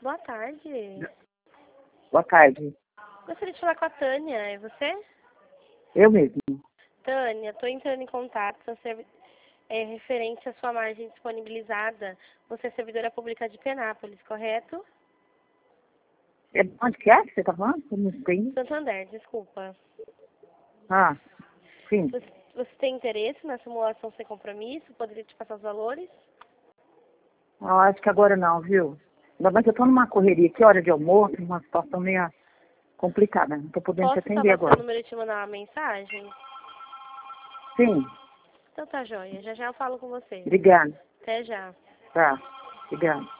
Boa tarde. Boa tarde. Gostaria de falar com a Tânia, é você? Eu mesmo. Tânia, estou entrando em contato referente à sua margem disponibilizada. Você é servidora pública de Penápolis, correto? Onde que é que você está falando? Eu não sei. Santander, desculpa. Ah, sim. Você tem interesse na simulação sem compromisso? Poderia te passar os valores? Eu acho que agora não, viu? Ainda mais que eu estou numa correria aqui, hora de almoço, uma situação meio complicada. Não estou podendo te Posso atender salvar seu agora. número e te mandar uma mensagem? Sim. Então tá joia. Já já eu falo com você. Obrigada. Até já. Tá. Obrigada.